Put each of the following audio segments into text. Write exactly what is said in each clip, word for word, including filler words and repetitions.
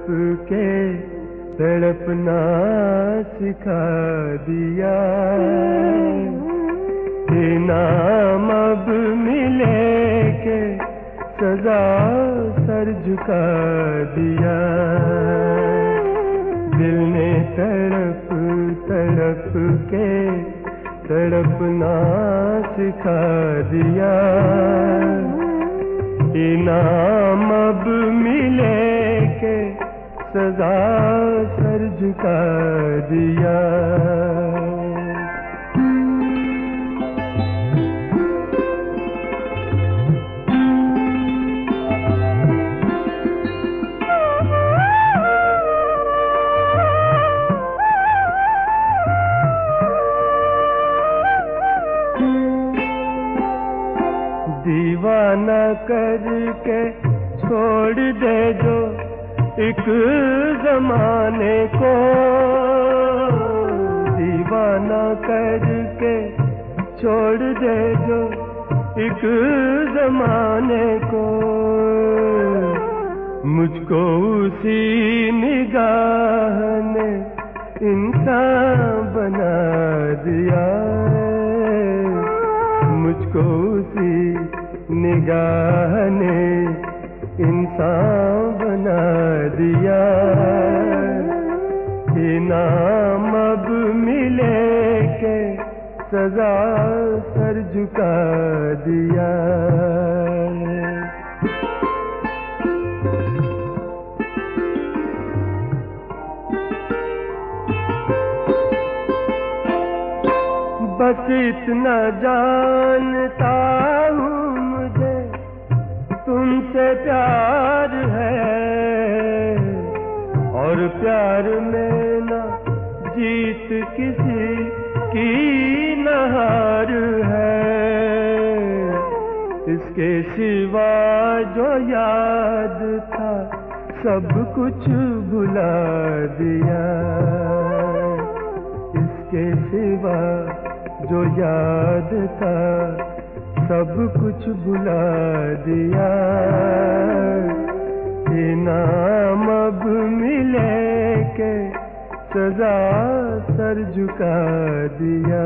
के तड़पना सिखा दिया। इनाम अब मिले के सजा सर झुका दिया। दिल ने तड़प तड़प के तड़पना सिखा दिया। इनाम अब मिले के सजा सर झुका दिया। दीवाना करके छोड़ दे जो एक जमाने को। दीवाना करके छोड़ दे जो एक जमाने को। मुझको उसी निगाह ने इंसान बना दिया। मुझको उसी निगाह ने इंसान बना दिया। इनाम अब मिले के सजा सर झुका दिया। बस इतना जानता हूँ मुझे तुमसे प्यार है। और प्यार में ना जीत किसी की न हार है। इसके सिवा जो याद था सब कुछ भुला दिया। इसके सिवा जो याद था सब कुछ भुला दिया। इनाम अब मिले के सजा सर झुका दिया।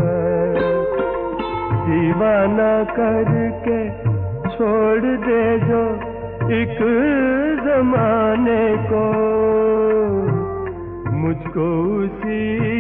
दीवाना करके छोड़ दे जो एक जमाने को। मुझको उसी